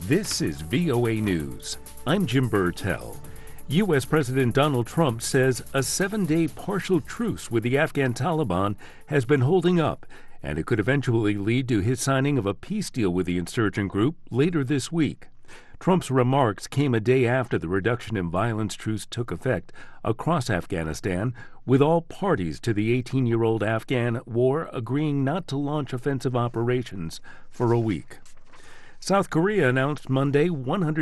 This is VOA News. I'm Jim Burtell. U.S. President Donald Trump says a 7-day partial truce with the Afghan Taliban has been holding up, and it could eventually lead to his signing of a peace deal with the insurgent group later this week. Trump's remarks came a day after the reduction in violence truce took effect across Afghanistan, with all parties to the 18-year-old Afghan war agreeing not to launch offensive operations for a week. South Korea announced Monday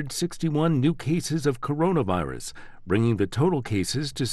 161 new cases of coronavirus, bringing the total cases to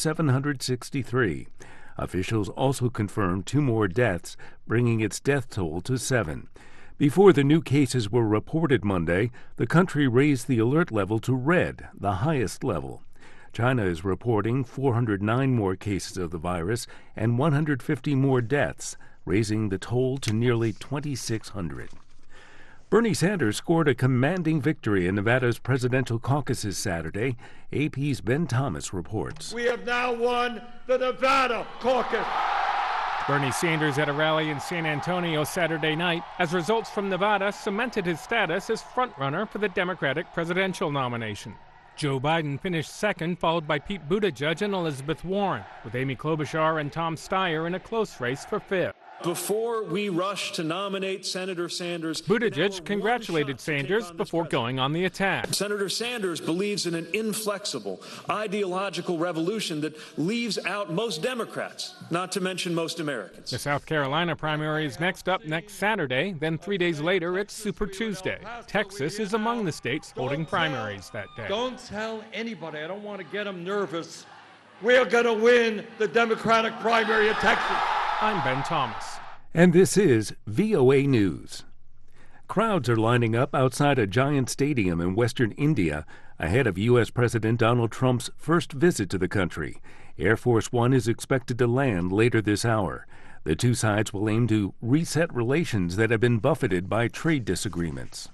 763. Officials also confirmed 2 more deaths, bringing its death toll to 7. Before the new cases were reported Monday, the country raised the alert level to red, the highest level. China is reporting 409 more cases of the virus and 150 more deaths, raising the toll to nearly 2,600. Bernie Sanders scored a commanding victory in Nevada's presidential caucuses Saturday. AP's Ben Thomas reports. We have now won the Nevada caucus. Bernie Sanders at a rally in San Antonio Saturday night, as results from Nevada cemented his status as frontrunner for the Democratic presidential nomination. Joe Biden finished second, followed by Pete Buttigieg and Elizabeth Warren, with Amy Klobuchar and Tom Steyer in a close race for fifth. Before we rush to nominate Senator Sanders, Buttigieg congratulated Sanders before going on the attack. Senator Sanders believes in an inflexible, ideological revolution that leaves out most Democrats, not to mention most Americans. The South Carolina primary is next up next Saturday. Then 3 days later, it's Super Tuesday. Texas is among the states holding primaries that day. Don't tell anybody. I don't want to get them nervous. We're going to win the Democratic primary in Texas. I'm Ben Thomas. And this is VOA News. Crowds are lining up outside a giant stadium in western India ahead of U.S. President Donald Trump's first visit to the country. Air Force One is expected to land later this hour. The two sides will aim to reset relations that have been buffeted by trade disagreements.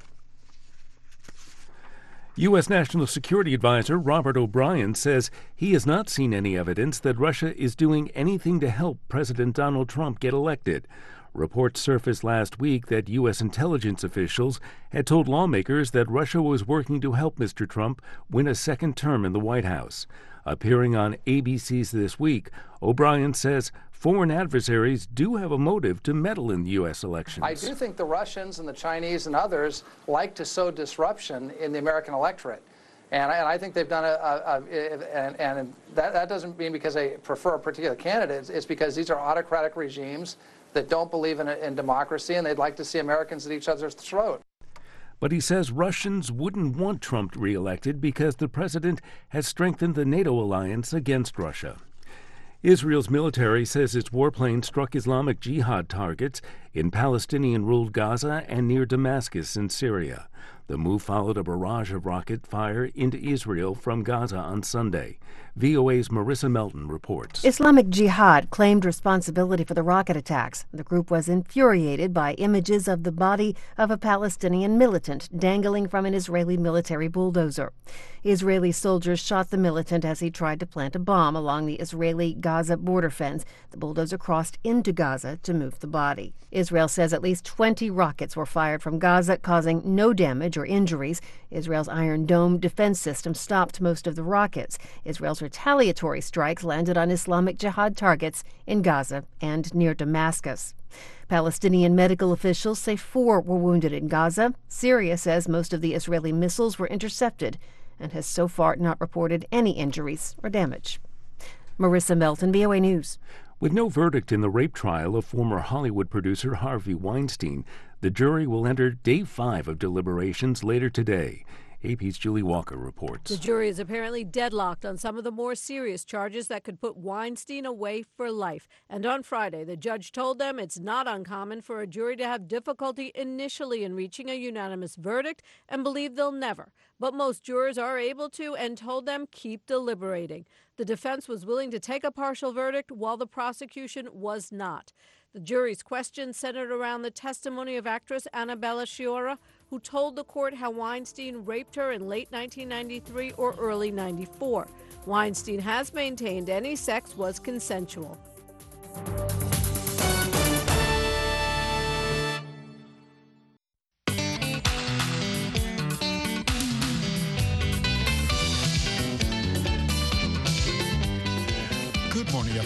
U.S. National Security Advisor Robert O'Brien says he has not seen any evidence that Russia is doing anything to help President Donald Trump get elected. Reports surfaced last week that U.S. intelligence officials had told lawmakers that Russia was working to help Mr. Trump win a second term in the White House. Appearing on ABC's This Week, O'Brien says foreign adversaries do have a motive to meddle in U.S. elections. I do think the Russians and the Chinese and others like to sow disruption in the American electorate. And I think they've done and that doesn't mean because they prefer a particular candidate. It's because these are autocratic regimes that don't believe in democracy, and they'd like to see Americans at each other's throat. But he says Russians wouldn't want Trump reelected because the president has strengthened the NATO alliance against Russia. Israel's military says its warplane struck Islamic Jihad targets in Palestinian-ruled Gaza and near Damascus in Syria. The move followed a barrage of rocket fire into Israel from Gaza on Sunday. VOA's Marissa Melton reports. Islamic Jihad claimed responsibility for the rocket attacks. The group was infuriated by images of the body of a Palestinian militant dangling from an Israeli military bulldozer. Israeli soldiers shot the militant as he tried to plant a bomb along the Israeli-Gaza border fence. The bulldozer crossed into Gaza to move the body. Israel says at least 20 rockets were fired from Gaza, causing no damage or injuries. Israel's Iron Dome defense system stopped most of the rockets. Israel's retaliatory strikes landed on Islamic Jihad targets in Gaza and near Damascus. Palestinian medical officials say 4 were wounded in Gaza. Syria says most of the Israeli missiles were intercepted and has so far not reported any injuries or damage. Marissa Melton, VOA News. With no verdict in the rape trial of former Hollywood producer Harvey Weinstein, the jury will enter day 5 of deliberations later today. AP's Julie Walker reports. The jury is apparently deadlocked on some of the more serious charges that could put Weinstein away for life. And on Friday, the judge told them it's not uncommon for a jury to have difficulty initially in reaching a unanimous verdict and believe they'll never. But most jurors are able to and told them keep deliberating. The defense was willing to take a partial verdict while the prosecution was not. The jury's questions centered around the testimony of actress Annabella Sciorra, who told the court how Weinstein raped her in late 1993 or early 94. Weinstein has maintained any sex was consensual.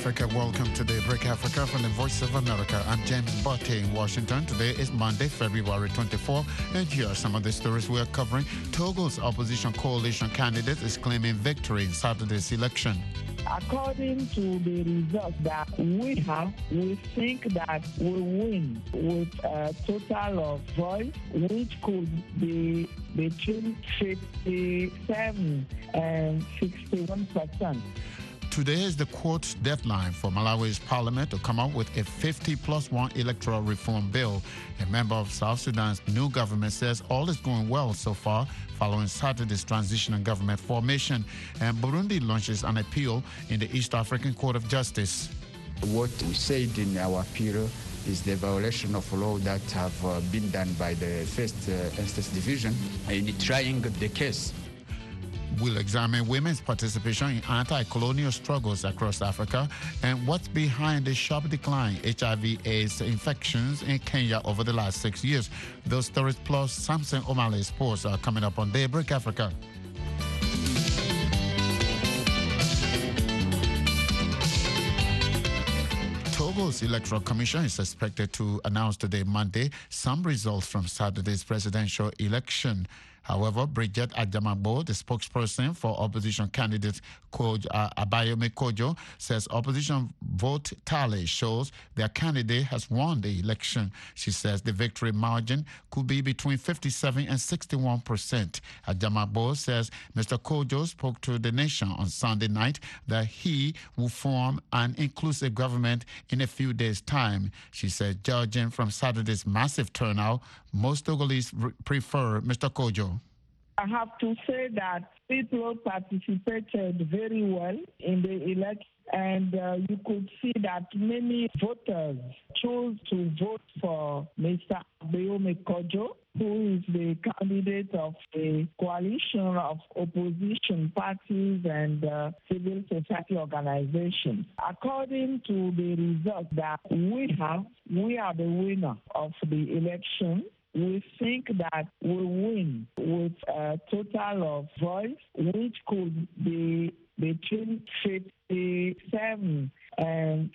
Africa. Welcome to Daybreak Africa from the Voice of America. I'm James Botte in Washington. Today is Monday, February 24, and here are some of the stories we are covering. Togo's opposition coalition candidate is claiming victory in Saturday's election. According to the results that we have, we think that we win with a total of votes, which could be between 57 and 61%. Today is the court's deadline for Malawi's parliament to come up with a 50+1 electoral reform bill. A member of South Sudan's new government says all is going well so far following Saturday's transitional government formation. And Burundi launches an appeal in the East African Court of Justice. What we said in our appeal is the violation of law that have been done by the First Instance Division in trying the case. We'll examine women's participation in anti-colonial struggles across Africa and what's behind the sharp decline in HIV/AIDS infections in Kenya over the last 6 years. Those stories plus Samson O'Malley sports are coming up on Daybreak Africa. Togo's Electoral Commission is expected to announce today, Monday, some results from Saturday's presidential election. However, Bridget Ajamagbo, the spokesperson for opposition candidate Abayomi Kojo, says opposition vote tally shows their candidate has won the election. She says the victory margin could be between 57 and 61%. Ajamagbo says Mr. Kojo spoke to the nation on Sunday night that he will form an inclusive government in a few days' time. She said, judging from Saturday's massive turnout, most Togolese prefer Mr. Kojo. I have to say that people participated very well in the election, and you could see that many voters chose to vote for Mr. Abayomi Kojo, who is the candidate of a coalition of opposition parties and civil society organizations. According to the results that we have, we are the winner of the election. We think that we win with a total of votes, which could be between 57 and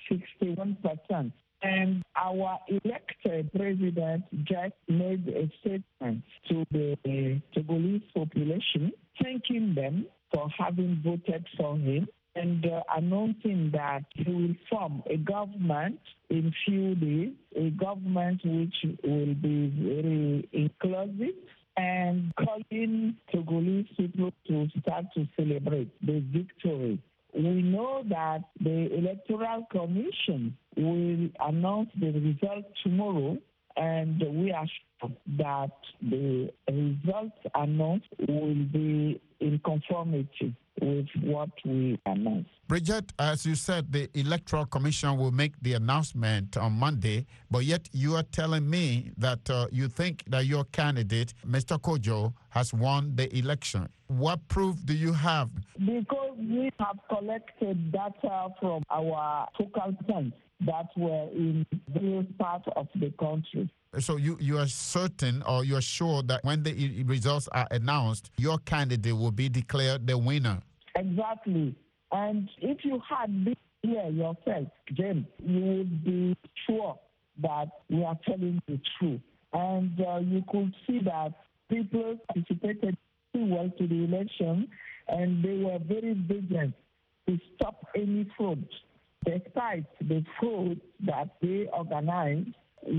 61%. And our elected president just made a statement to the Togolese population, thanking them for having voted for him and announcing that he will form a government in few days, a government which will be very inclusive, and calling Togolese people to start to celebrate the victory. We know that the Electoral Commission will announce the results tomorrow, and we are sure that the results announced will be in conformity with what we announced. Bridget, as you said, the Electoral Commission will make the announcement on Monday, but yet you are telling me that you think that your candidate, Mr. Kojo, has won the election. What proof do you have? Because we have collected data from our focal points that were in various parts of the country. So you are certain or you are sure that when the results are announced, your candidate will be declared the winner? Exactly. And if you had been here yourself, James, you would be sure that we are telling the truth. And you could see that people participated very well to the election, and they were very vigilant to stop any fraud. Despite the fraud that they organized,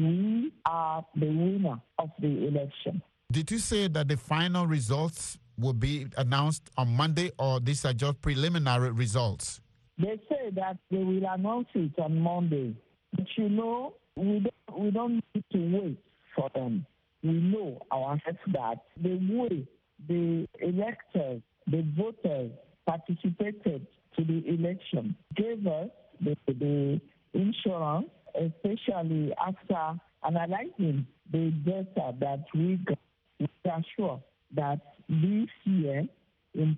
we are the winner of the election. Did you say that the final results will be announced on Monday, or these are just preliminary results? They say that they will announce it on Monday. But you know, we don't need to wait for them. We know ourselves that the way the electors, the voters participated to the election gave us the insurance, especially after analyzing the data that we got. We are sure that this year, in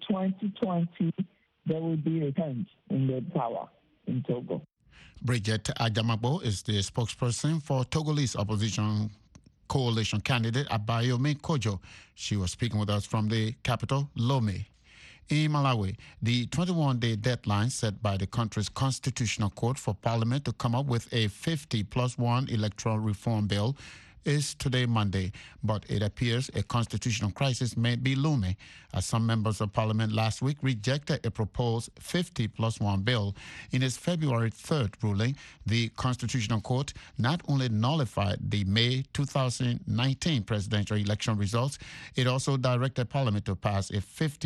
2020, there will be a change in the power in Togo. Bridget Ajamagbo is the spokesperson for Togolese opposition coalition candidate Abayomi Kojo. She was speaking with us from the capital, Lomé. In Malawi, the 21-day deadline set by the country's constitutional court for parliament to come up with a 50+1 electoral reform bill is today Monday, but it appears a constitutional crisis may be looming, as some members of parliament last week rejected a proposed 50+1 bill. In its February 3rd ruling, the constitutional court not only nullified the May 2019 presidential election results, it also directed parliament to pass a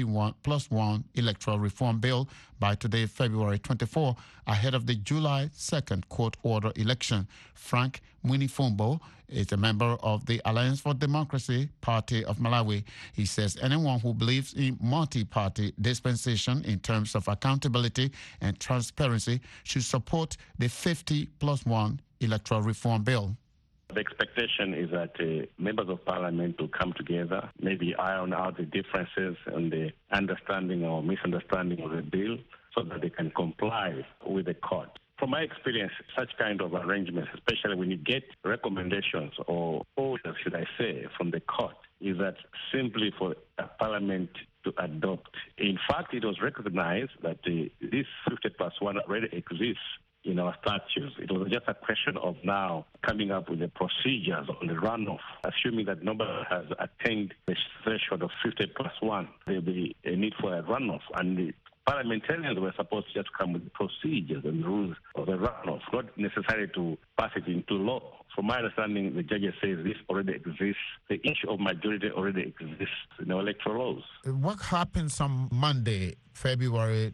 51+1 electoral reform bill by today, February 24, ahead of the July 2nd court order election. Frank Mwinifumbo is a member of the Alliance for Democracy Party of Malawi. He says anyone who believes in multi-party dispensation in terms of accountability and transparency should support the 50+1 electoral reform bill. The expectation is that members of parliament will come together, maybe iron out the differences and the understanding or misunderstanding of the bill so that they can comply with the court. From my experience, such kind of arrangements, especially when you get recommendations or orders, should I say, from the court, is that simply for a parliament to adopt. In fact, it was recognized that this 50+1 already exists in our statutes. It was just a question of now coming up with the procedures on the runoff, assuming that nobody has attained the threshold of 50+1. There will be a need for a runoff, and the parliamentarians were supposed to just come with the procedures and the rules of the runoff, not necessarily to pass it into law. From my understanding, the judges say this already exists. The issue of majority already exists in our electoral laws. What happens on Monday, February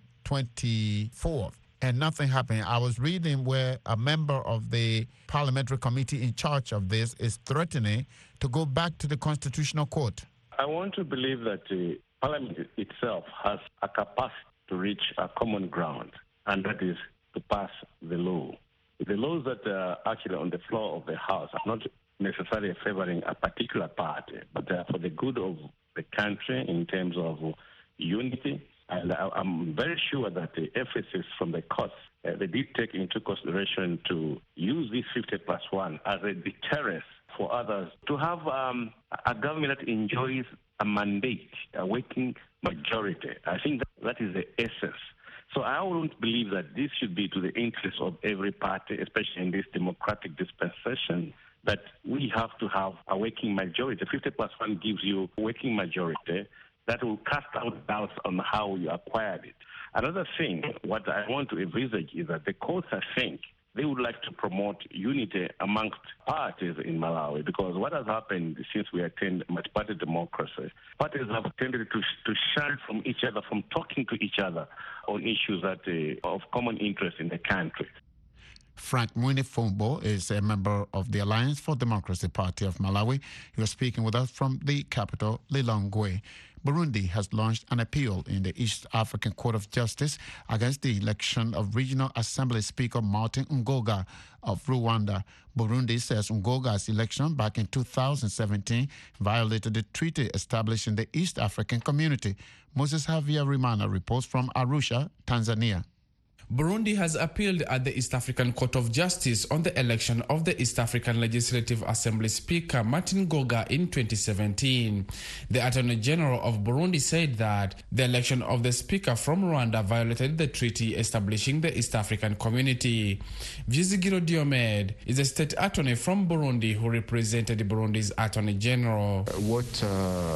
24th? And nothing happened. I was reading where a member of the parliamentary committee in charge of this is threatening to go back to the Constitutional Court. I want to believe that the parliament itself has a capacity to reach a common ground, and that is to pass the law. The laws that are actually on the floor of the House are not necessarily favoring a particular party, but they are for the good of the country in terms of unity. And I'm very sure that the emphasis from the courts, they did take into consideration to use this 50+1 as a deterrent for others to have a government that enjoys a mandate, a working majority. I think that is the essence. So I wouldn't believe that this should be to the interest of every party, especially in this democratic dispensation, that we have to have a working majority. 50+1 gives you a working majority that will cast out doubts on how you acquired it. Another thing, what I want to envisage is that the courts, I think, they would like to promote unity amongst parties in Malawi, because what has happened since we attained multi-party democracy, parties have tended to shun from each other, from talking to each other on issues that of common interest in the country. Frank Mwinifumbo is a member of the Alliance for Democracy Party of Malawi. He was speaking with us from the capital, Lilongwe. Burundi has launched an appeal in the East African Court of Justice against the election of Regional Assembly Speaker Martin Ngoga of Rwanda. Burundi says Ngoga's election back in 2017 violated the treaty establishing the East African Community. Moses Javier Rimana reports from Arusha, Tanzania. Burundi has appealed at the East African Court of Justice on the election of the East African Legislative Assembly Speaker Martin Ngoga in 2017. The Attorney General of Burundi said that the election of the Speaker from Rwanda violated the treaty establishing the East African Community. Vyizigiro Diomed is a state attorney from Burundi who represented Burundi's Attorney General. What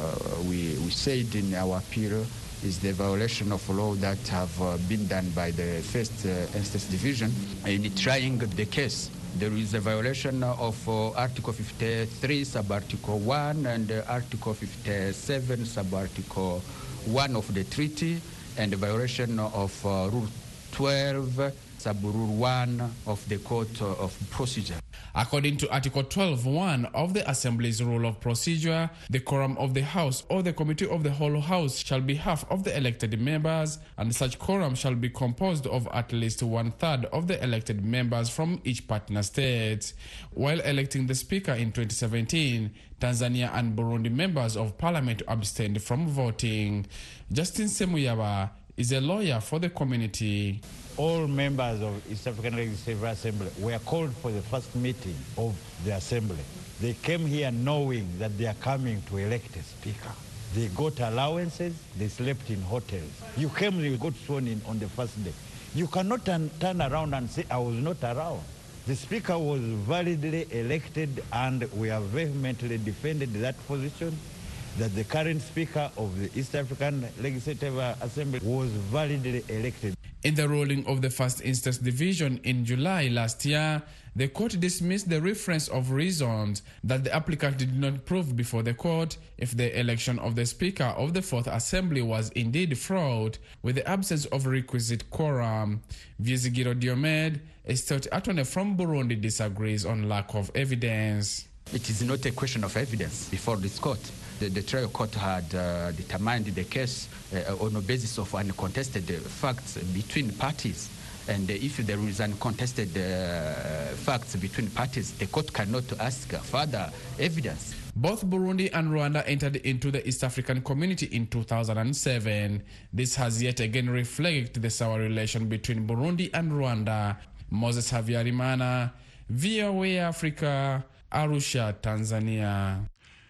we said in our appeal is the violation of law that have been done by the First Instance Division. In trying the case, there is a violation of Article 53, Sub-Article 1, and Article 57, Sub-Article 1 of the treaty, and the violation of Rule 12, Sub-Rule 1 of the Court of Procedure. According to Article 12.1 of the Assembly's Rule of Procedure, the quorum of the House or the Committee of the whole House shall be half of the elected members, and such quorum shall be composed of at least 1/3 of the elected members from each partner state. While electing the Speaker in 2017, Tanzania and Burundi members of Parliament abstained from voting. Justin Semuyaba is a lawyer for the community. All members of East African Legislative Assembly were called for the first meeting of the Assembly. They came here knowing that they are coming to elect a speaker. They got allowances, they slept in hotels. You came, you got sworn in on the first day. You cannot turn around and say, I was not around. The Speaker was validly elected, and we have vehemently defended that position, that the current Speaker of the East African Legislative Assembly was validly elected. In the ruling of the First Instance Division in July last year, the court dismissed the reference of reasons that the applicant did not prove before the court if the election of the Speaker of the Fourth Assembly was indeed fraud with the absence of requisite quorum. Vyizigiro Diomed, a state attorney from Burundi, disagrees on lack of evidence. It is not a question of evidence before this court. The trial court had determined the case on the basis of uncontested facts between parties. And if there is uncontested facts between parties, the court cannot ask further evidence. Both Burundi and Rwanda entered into the East African Community in 2007. This has yet again reflected the sour relation between Burundi and Rwanda. Moses Havyarimana, VOA Africa, Arusha, Tanzania.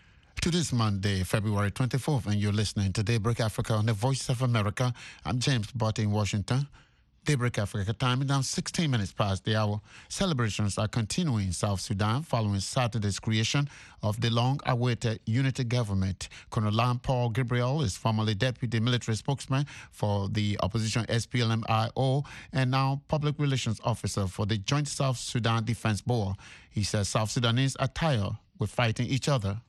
To this Monday, February 24th, and you're listening to Daybreak Africa on the Voice of America. I'm James Botte in Washington. Daybreak Africa time is now 16 minutes past the hour. Celebrations are continuing in South Sudan following Saturday's creation of the long-awaited unity government. Colonel Paul Gabriel is formerly deputy military spokesman for the opposition SPLM-IO and now public relations officer for the Joint South Sudan Defense Board. He says South Sudanese are tired with fighting each other.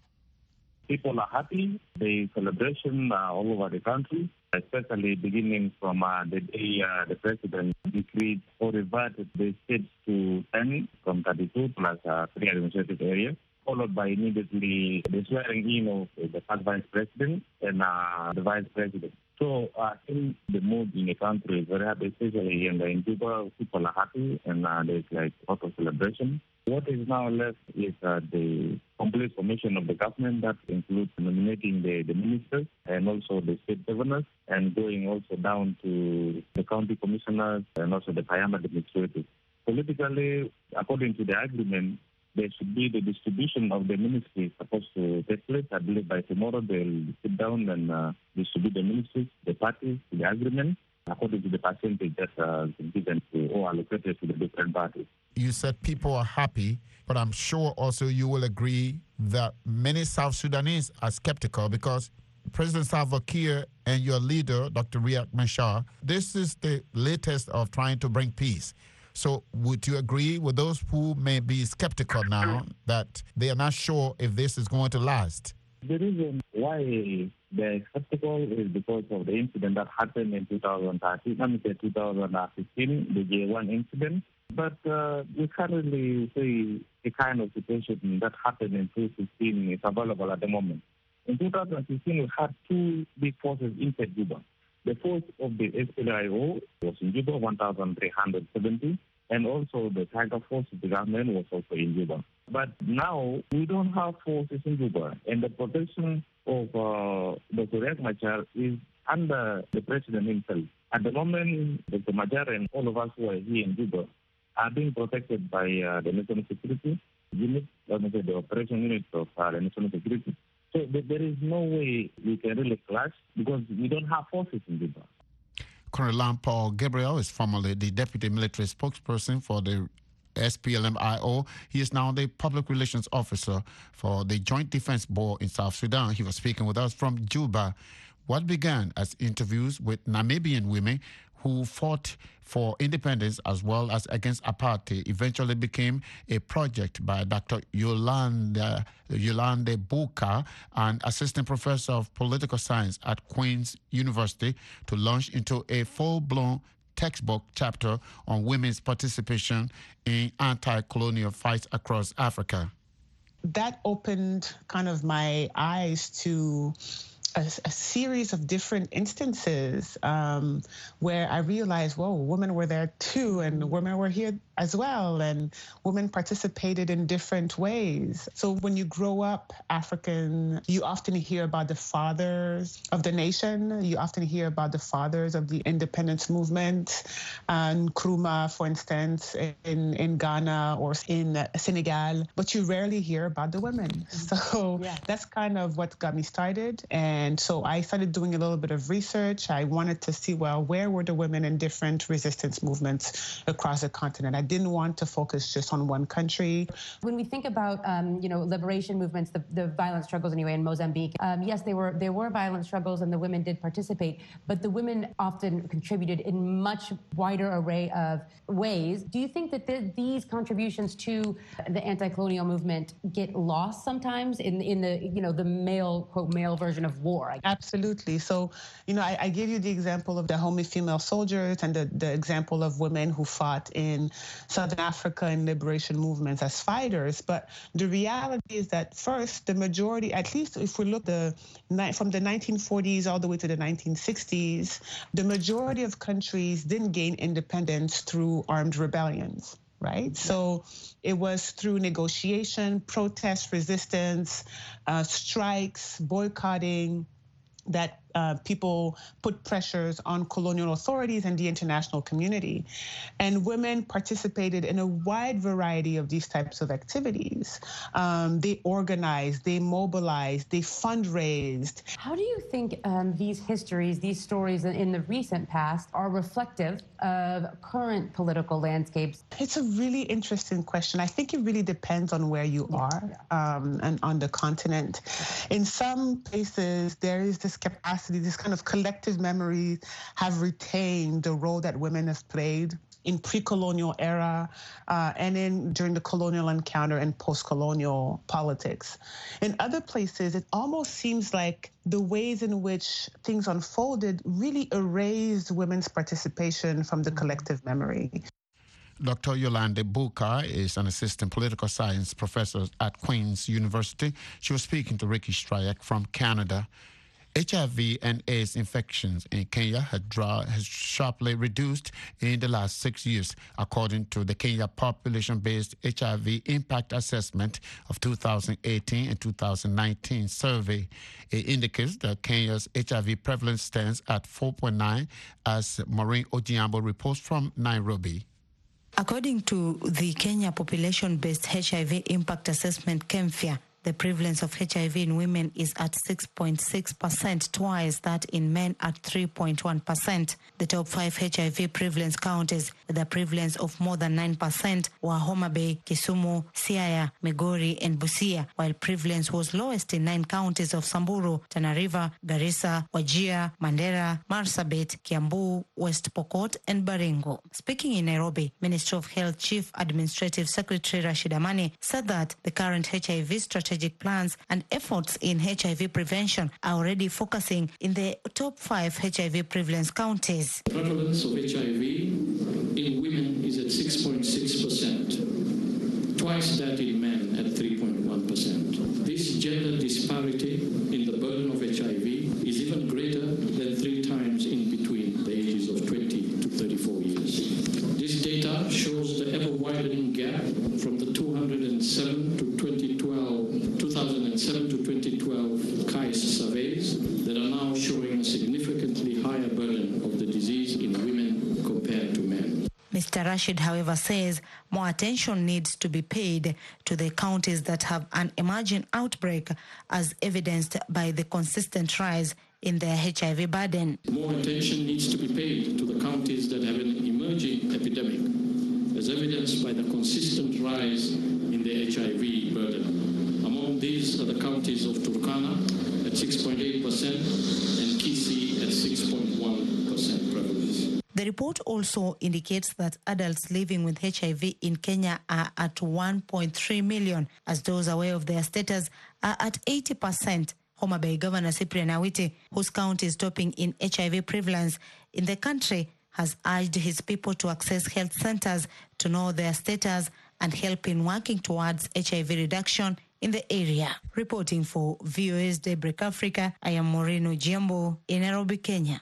People are happy. The celebration all over the country, especially beginning from the day the president decreed or reverted the states to 10 from 32 plus 3 administrative areas, followed by immediately the swearing in of the first vice president and the vice president. So I think the mood in the country is very happy, especially in Juba. People are happy and there's like a lot of celebration. What is now left is the complete formation of the government that includes nominating the ministers and also the state governors and going also down to the county commissioners and also the Parliament administrators. Politically, according to the agreement, there should be the distribution of the ministries supposed to take place. I believe by tomorrow they'll sit down and distribute the ministries, the parties, the agreement, according to the percentage that has been given to or allocated to the different parties. You said people are happy, but I'm sure also you will agree that many South Sudanese are skeptical because President Salva Kiir and your leader, Dr. Riek Machar, this is the latest of trying to bring peace. So would you agree with those who may be skeptical now that they are not sure if this is going to last? The reason why they're skeptical is because of the incident that happened in 2015, the J1 incident. But we can't really say the kind of situation that happened in 2015 is available at the moment. In 2015, we had two big forces inside Juba. The force of the SPLIO was in Juba, 1,370, and also the Tiger Force of the government was also in Juba. But now we don't have forces in Juba, and the protection of Dr. Riek Machar is under the president himself. At the moment, Dr. Machar and all of us who are here in Juba are being protected by the national security unit, the operation unit of the national security. So there is no way we can really clash because we don't have forces in Juba. Colonel Paul Gabriel is formerly the deputy military spokesperson for the SPLM-IO. He is now the public relations officer for the Joint Defense Board in South Sudan. He was speaking with us from Juba. What began as interviews with Namibian women who fought for independence as well as against apartheid eventually became a project by Dr. Yolande Buka, an assistant professor of political science at Queen's University, to launch into a full-blown textbook chapter on women's participation in anti-colonial fights across Africa. That opened kind of my eyes to a series of different instances where I realized, whoa, women were there too, and women were here as well, and women participated in different ways. So when you grow up African, you often hear about the fathers of the nation. You often hear about the fathers of the independence movement, and Nkrumah, for instance, in Ghana or in Senegal, but you rarely hear about the women. So that's kind of what got me started. And so I started doing a little bit of research. I wanted to see, well, where were the women in different resistance movements across the continent? I didn't want to focus just on one country. When we think about, liberation movements, the violent struggles anyway in Mozambique, yes, there were violent struggles and the women did participate, but the women often contributed in much wider array of ways. Do you think that these contributions to the anti-colonial movement get lost sometimes in the male, quote, male version of war? Absolutely. So, I gave you the example of the Dahomey female soldiers and the example of women who fought in Southern Africa in liberation movements as fighters. But the reality is that first, the majority, at least if we look from the 1940s all the way to the 1960s, the majority of countries didn't gain independence through armed rebellions. Right? So it was through negotiation, protest, resistance, strikes, boycotting, that people put pressures on colonial authorities and the international community. And women participated in a wide variety of these types of activities. They organized, they mobilized, they fundraised. How do you think these histories, these stories in the recent past are reflective of current political landscapes? It's a really interesting question. I think it really depends on where you are and on the continent. In some places, there is this capacity, this kind of collective memory have retained the role that women have played in pre-colonial era and during the colonial encounter and post-colonial politics. In other places, it almost seems like the ways in which things unfolded really erased women's participation from the collective memory. Dr. Yolande Buka is an assistant political science professor at Queen's University. She was speaking to Ricky Strayek from Canada. HIV and AIDS infections in Kenya has sharply reduced in the last 6 years, according to the Kenya Population-Based HIV Impact Assessment of 2018 and 2019 survey. It indicates that Kenya's HIV prevalence stands at 4.9, as Maureen Ojiambo reports from Nairobi. According to the Kenya Population-Based HIV Impact Assessment, KEMFIA, the prevalence of HIV in women is at 6.6%, twice that in men at 3.1%. The top 5 HIV prevalence counties with a prevalence of more than 9% were Homa Bay, Kisumu, Siaya, Migori, and Busia, while prevalence was lowest in 9 counties of Samburu, Tana River, Garissa, Wajir, Mandera, Marsabit, Kiambu, West Pokot, and Baringo. Speaking in Nairobi, Ministry of Health Chief Administrative Secretary Rashid Amani said that the current HIV strategic plans and efforts in HIV prevention are already focusing in the top 5 HIV prevalence counties. The prevalence of HIV in women is at 6.6%, twice that in men at 3.1%. This gender disparity in the burden of HIV is even greater than 3 times in between the ages of 20 to 34 years. This data shows the ever-widening gap from the 2007 to 2012 KAIS surveys that are now showing a significantly higher burden of the disease in women compared to men. Mr. Rashid, however, says more attention needs to be paid to the counties that have an emerging outbreak, as evidenced by the consistent rise in their HIV burden. More attention needs to be paid to the counties that have an emerging epidemic, as evidenced by the consistent rise in the HIV burden. Among these are the counties of Turkana at 6.8% and Kisii at 6.1% prevalence. The report also indicates that adults living with HIV in Kenya are at 1.3 million, as those aware of their status are at 80%. Homa Bay Governor Cyprian Awiti, whose county is topping in HIV prevalence in the country, has urged his people to access health centers to know their status and help in working towards HIV reduction in the area. Reporting for VOA's Daybreak Africa, I am Maureen Ojiambo in Nairobi, Kenya.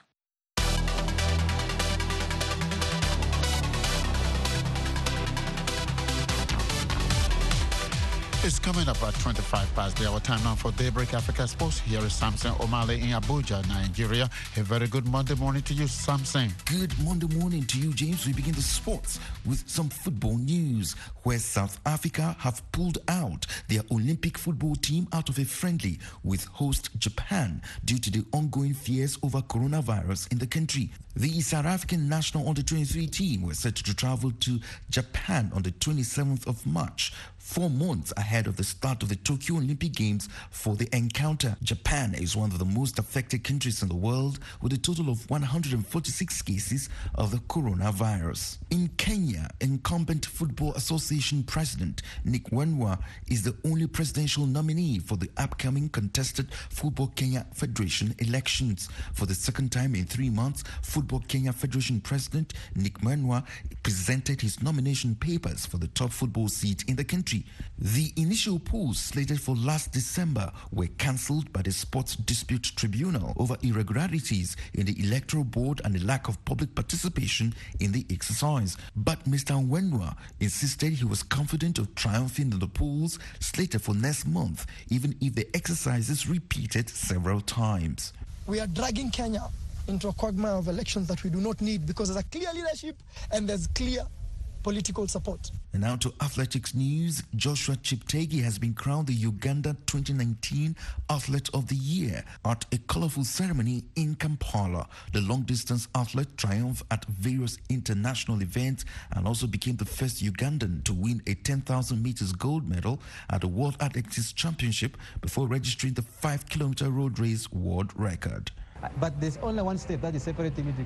It's coming up at 25 past the hour. Time now for Daybreak Africa Sports. Here is Samson Omale in Abuja, Nigeria. A very good Monday morning to you, Samson. Good Monday morning to you, James. We begin the sports with some football news, where South Africa have pulled out their Olympic football team out of a friendly with host Japan due to the ongoing fears over coronavirus in the country. The South African national under-23 team were set to travel to Japan on the 27th of March, 4 months ahead of the start of the Tokyo Olympic Games for the encounter. Japan is one of the most affected countries in the world, with a total of 146 cases of the coronavirus. In Kenya, incumbent Football Association President Nick Wenwa is the only presidential nominee for the upcoming contested Football Kenya Federation elections. For the second time in 3 months, Football Kenya Federation President Nick Wenwa presented his nomination papers for the top football seat in the country. The initial polls slated for last December were cancelled by the Sports Dispute Tribunal over irregularities in the Electoral Board and the lack of public participation in the exercise. But Mr. Wenwa insisted he was confident of triumphing in the polls slated for next month, even if the exercise is repeated several times. We are dragging Kenya into a quagmire of elections that we do not need, because there's a clear leadership and there's clear political support. And now to athletics news. Joshua Cheptegei has been crowned the Uganda 2019 Athlete of the Year at a colorful ceremony in Kampala. The long-distance athlete triumphed at various international events and also became the first Ugandan to win a 10,000 meters gold medal at the World Athletics Championship before registering the 5-kilometer road race world record. But there's only one step that is separating me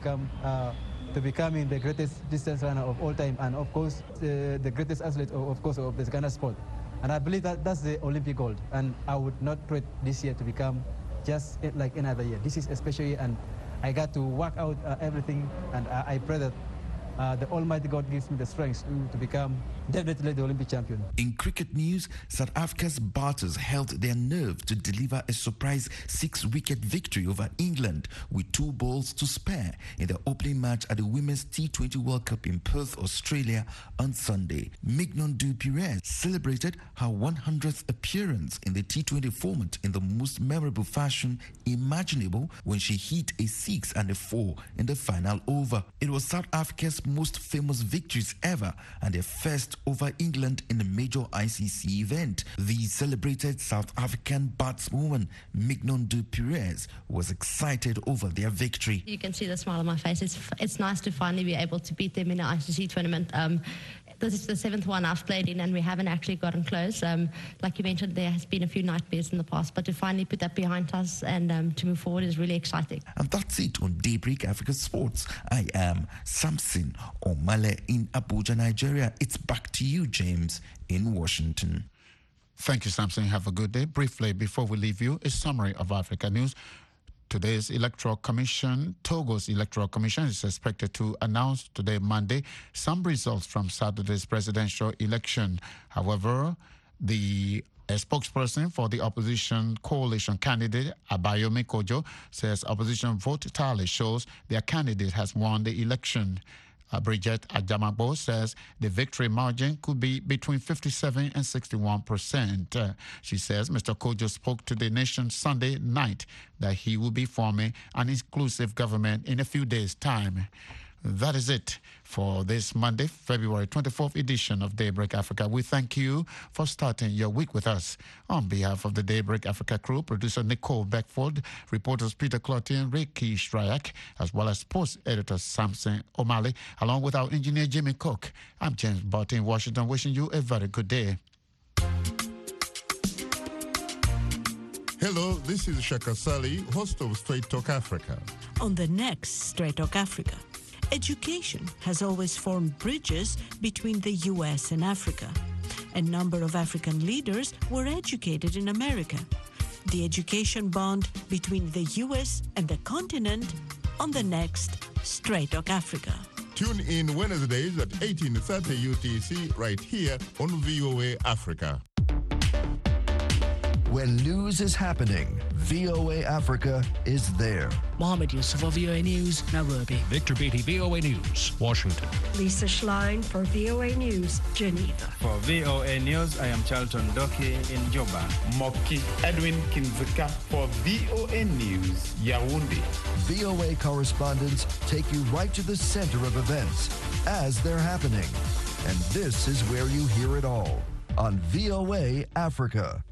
to becoming the greatest distance runner of all time, and of course the greatest athlete of the Ghana sport. And I believe that that's the Olympic gold, and I would not wait this year to become just like another year. This is a special year, and I got to work out everything, and I pray that the Almighty God gives me the strength to become definitely the Olympic champion. In cricket news, South Africa's batters held their nerve to deliver a surprise 6-wicket victory over England with 2 balls to spare in the opening match at the Women's T20 World Cup in Perth, Australia on Sunday. Mignon du Pirez celebrated her 100th appearance in the T20 format in the most memorable fashion imaginable when she hit a 6 and a 4 in the final over. It was South Africa's most famous victories ever and their first over England in a major ICC event. The celebrated South African batswoman Mignon du Pirez was excited over their victory. You can see the smile on my face. It's nice to finally be able to beat them in an ICC tournament. This is the 7th one I've played in, and we haven't actually gotten close. Like you mentioned, there has been a few nightmares in the past, but to finally put that behind us and to move forward is really exciting. And that's it on Daybreak Africa Sports. I am Samson Omale in Abuja, Nigeria. It's back to you, James, in Washington. Thank you, Samson. Have a good day. Briefly, before we leave you, a summary of Africa news. Today's Electoral Commission, Togo's Electoral Commission, is expected to announce today, Monday, some results from Saturday's presidential election. However, a spokesperson for the opposition coalition candidate, Abayomi Kojo, says opposition vote tally shows their candidate has won the election. Bridget Ajamagbo says the victory margin could be between 57 and 61%. She says Mr. Kojo spoke to the nation Sunday night that he will be forming an inclusive government in a few days' time. That is it for this Monday, February 24th edition of Daybreak Africa. We thank you for starting your week with us. On behalf of the Daybreak Africa crew, producer Nicole Beckford, reporters Peter Cloutier and Ricky Shryak, as well as sports editor Samson Omale, along with our engineer Jimmy Cook. I'm James Barton in Washington, wishing you a very good day. Hello, this is Shaka Sali, host of Straight Talk Africa. On the next Straight Talk Africa, education has always formed bridges between the U.S. and Africa. A number of African leaders were educated in America. The education bond between the U.S. and the continent on the next Straight Talk Africa. Tune in Wednesdays at 18:30 UTC right here on VOA Africa. When news is happening, VOA Africa is there. Mohammed Yusuf for VOA News, Nairobi. Victor Beatty, VOA News, Washington. Lisa Schlein for VOA News, Geneva. For VOA News, I am Charlton Doki in Juba. Moki Edwin Kinzika for VOA News, Yaoundé. VOA correspondents take you right to the center of events as they're happening. And this is where you hear it all on VOA Africa.